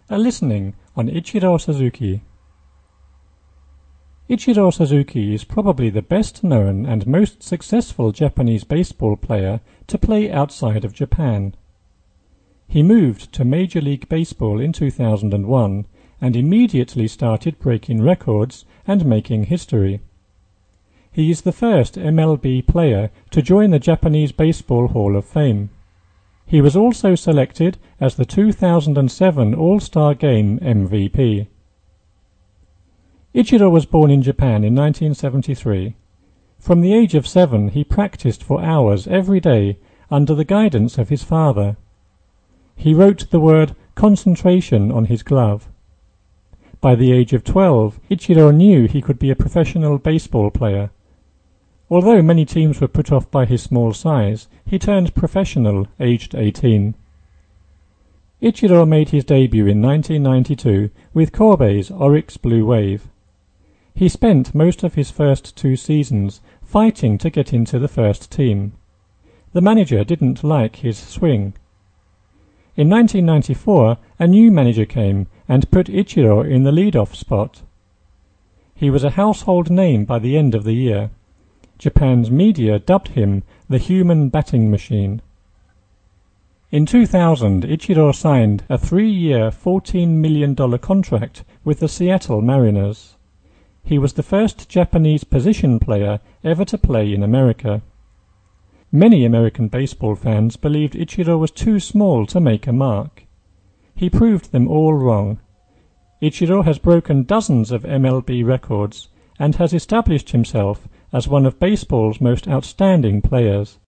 A listening on Ichiro Suzuki. Ichiro Suzuki is probably the best known and most successful Japanese baseball player to play outside of Japan. He moved to Major League Baseball in 2001 and immediately started breaking records and making history. He is the first MLB player to join the Japanese Baseball Hall of Fame. He was also selected as the 2007 All-Star Game MVP. Ichiro was born in Japan in 1973. From the age of 7, he practiced for hours every day under the guidance of his father. He wrote the word concentration on his glove. By the age of 12, Ichiro knew he could be a professional baseball player. Although many teams were put off by his small size, he turned professional aged 18. Ichiro made his debut in 1992 with Kobe's Oryx Blue Wave. He spent most of his first 2 seasons fighting to get into the first team. The manager didn't like his swing. In 1994, a new manager came and put Ichiro in the leadoff spot. He was a household name by the end of the year. Japan's media dubbed him the human batting machine. In 2000, Ichiro signed a 3-year, $14 million contract with the Seattle Mariners. He was the first Japanese position player ever to play in America. Many American baseball fans believed Ichiro was too small to make a mark. He proved them all wrong. Ichiro has broken dozens of MLB records and has established himself as one of baseball's most outstanding players.